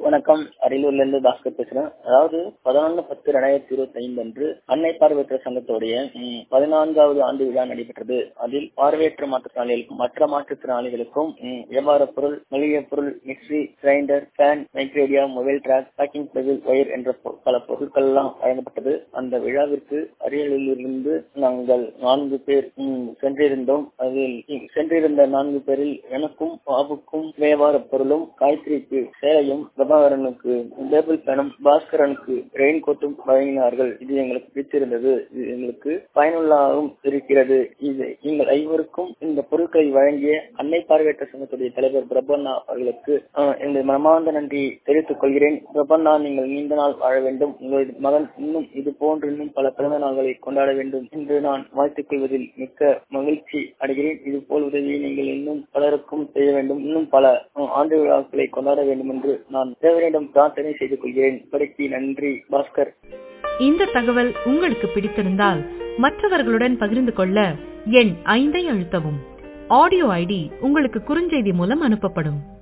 வணக்கம். அரியலூர்ல இருந்து பாஸ்கர் பேசுறேன். அதாவது 11/10/2025 அன்று அன்னை பார்வையற்ற சங்கத்துடைய 14வது ஆண்டு விழா நடைபெற்றது. அதில் பார்வையற்ற மாற்றுத்திறனாளிகளுக்கும் மற்ற மாற்றுத்திறனாளிகளுக்கும் வியாபார பொருள், மளிகை பொருள், மிக்சி, கிரைண்டர், ஃபேன், மைக்ரேடியா, mobile track, packing table, wire என்ற பல பொருட்கள் எல்லாம் வழங்கப்பட்டது. அந்த விழாவிற்கு அரியலூரிலிருந்து நாங்கள் 4 பேர் சென்றிருந்தோம். அதில் சென்றிருந்த 4 பேரில் எனக்கும் பாபுக்கும் வியாபார பொருளும், காயத்ரிக்கு சேலையும், பிரபாகரனுக்கு டேபிள் ஃபேனும், பாஸ்கரனுக்கு ரெயின் கோட்டும் வழங்கினார்கள். இது எங்களுக்கு பிடித்திருந்தது. இது எங்களுக்கு பயனுள்ளதாகவும் இருக்கிறது. இது எங்கள் ஐவருக்கும் இந்த பொருட்களை வழங்கிய அன்னை பார்வையற்ற சங்கத்துடைய தலைவர் பிரபண்ணா அவர்களுக்கு என்னுடைய மனமார்ந்த நன்றி தெரிவித்துக் கொள்கிறேன். பிரபண்ணா, நீங்கள் நீண்ட நாள் வாழ வேண்டும். உங்களது மகன் இன்னும் இது போன்று இன்னும் பல பிறந்த நாள்களை கொண்டாட வேண்டும் என்று நான் வாழ்த்துக் கொள்வதில் மிக்க மகிழ்ச்சி அடைகிறேன். இது போல் உதவியை நீங்கள் இன்னும் பலருக்கும் செய்ய வேண்டும். இன்னும் பல ஆண்டு விழாக்களை கொண்டாட வேண்டும் என்று நான் தேவனிடம் பிரார்த்தனை செய்து கொள்கிறேன். இப்படிக்கு நன்றி. பாஸ்கர். இந்த தகவல் உங்களுக்கு பிடித்திருந்தால் மற்றவர்களுடன் பகிர்ந்து கொள்ள எண் 5 அழுத்தவும். ஆடியோ ஐடி உங்களுக்கு குறுஞ்செய்தி மூலம் அனுப்பப்படும்.